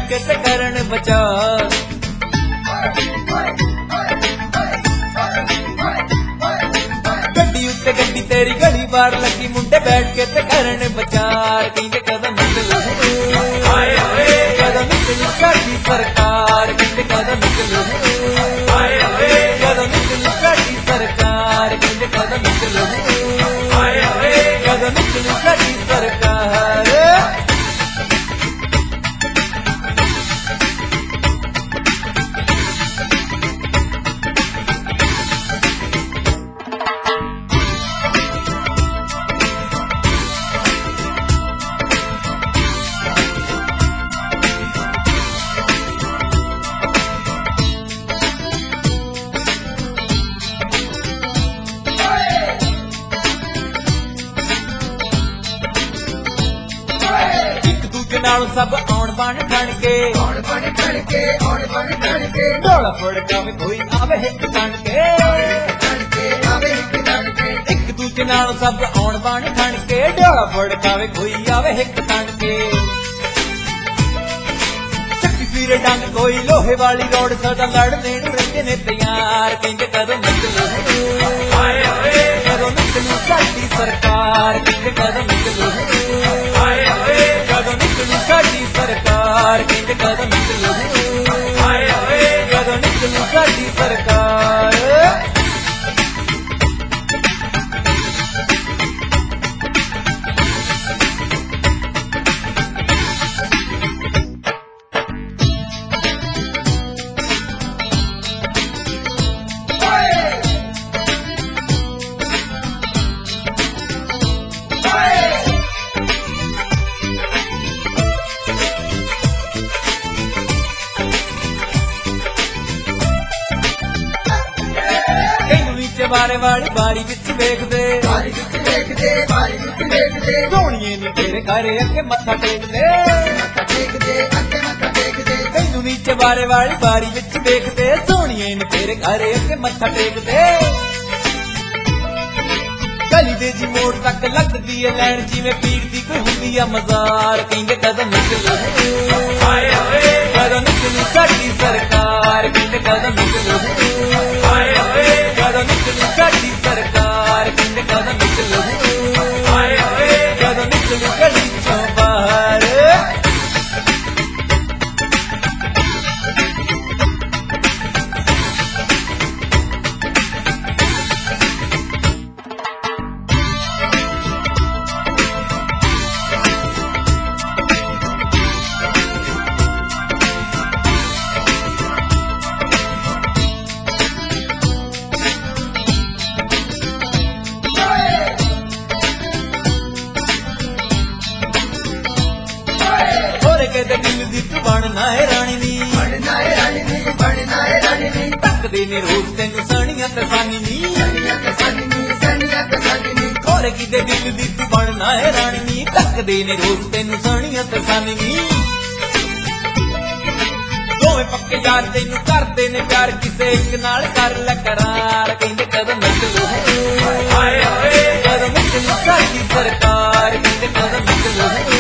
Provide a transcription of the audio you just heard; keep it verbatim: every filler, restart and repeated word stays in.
बैठ के ते करन विचार। गड्डी उत्ते गड्डी तेरी गली बार लगी मुंडे बैठ के ते करन विचार। कहंदे कदम निकलू कदम निकलू साडी सरकार। कहंदे कदम निकलू कदम निकलू साडी सरकार। कहंदे कदम निकलू कदम निकलू साडी सरकार। नालों सब आउण बन ठण के आउण बन ठण के आउण बन ठण के ढोला फड़कावे कोई आवे हिक ठण के ठण के आवे हिक ठण के एक दूजे नालों सब आउण बन ठण के ढोला फड़कावे कोई आवे हिक ठण के चक्की फिरे डंग कोई लोहे वाली रोड सदा लड़ने नूं रहिंदे ने तैयार। कहंदे कदम निकलू हाय हाय कदम निकलू साडी सरकार। कहंदे कदम निकलू हाय हाय कदम निकलू साडी सरकार। कहंदे कदम निकलू हाय हाय कदम निकलू साडी सरकार। बारे वाली बारी विच वेखदे बारी विच वेखदे बारी विच वेखदे सोहणीए नी तेरे घर अगे मत्था टेकदे मत्था टेकदे अगे मत्था टेकदे। तैनू नीचे बारे वाली बारी विच वेखदे सोहणीए नी तेरे घर अगे मत्था टेकदे। गली दे जी मोड़ तक लगदी है लैन जिवें पीर दी कोई हुंदी आ मज़ार। कहंदे कदम निकलू हाय हाय कदम निकलू साडी सरकार। कहंदे कदम निकलू हाय हाय कदम निकलू साडी सरकार। कहंदे कदम निकलू हाय हाय कदम निकलू गली चों बाहर। कहते दिल दी तू बनना है रानी नी बनना है रानी नी बनना है रानी नी तकदे ने रोज तेनू सणियां ते सानी नी सनिया ते सानी नी सनिया ते सानी नी और किते दिल दी तू बनना है रानी नी तकदे ने रोज तेनू सणियां ते सानी नी दोवें पक्के यार तेनू करदे ने प्यार किसे एक नाल कर ले करार। कहंदे कदम निकलू हाय हाय कदम निकलू साडी सरकार। कहंदे कदम निकलू